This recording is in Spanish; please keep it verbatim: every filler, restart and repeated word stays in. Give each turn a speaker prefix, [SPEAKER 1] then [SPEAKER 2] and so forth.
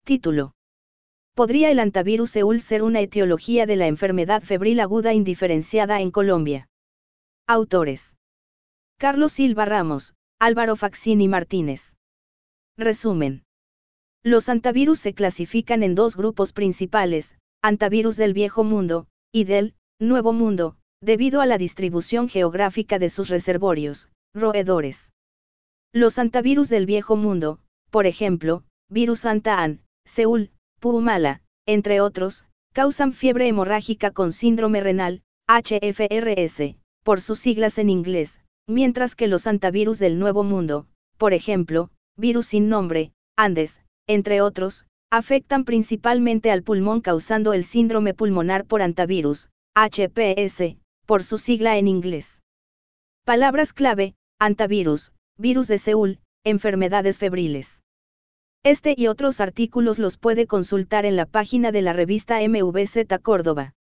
[SPEAKER 1] Título. ¿Podría el hantavirus Seúl ser una etiología de la enfermedad febril aguda indiferenciada en Colombia? Autores. Carlos Silva Ramos, Álvaro Faxini Martínez. Resumen. Los hantavirus se clasifican en dos grupos principales, hantavirus del Viejo Mundo, y del Nuevo Mundo, debido a la distribución geográfica de sus reservorios, roedores. Los hantavirus del Viejo Mundo, por ejemplo, virus Hanta-An, Seúl, Puumala, entre otros, causan fiebre hemorrágica con síndrome renal, H F R S, por sus siglas en inglés, mientras que los hantavirus del Nuevo Mundo, por ejemplo, virus sin nombre, Andes, entre otros, afectan principalmente al pulmón causando el síndrome pulmonar por hantavirus, H P S, por su sigla en inglés. Palabras clave: hantavirus, virus de Seúl, enfermedades febriles. Este y otros artículos los puede consultar en la página de la revista M V Z Córdoba.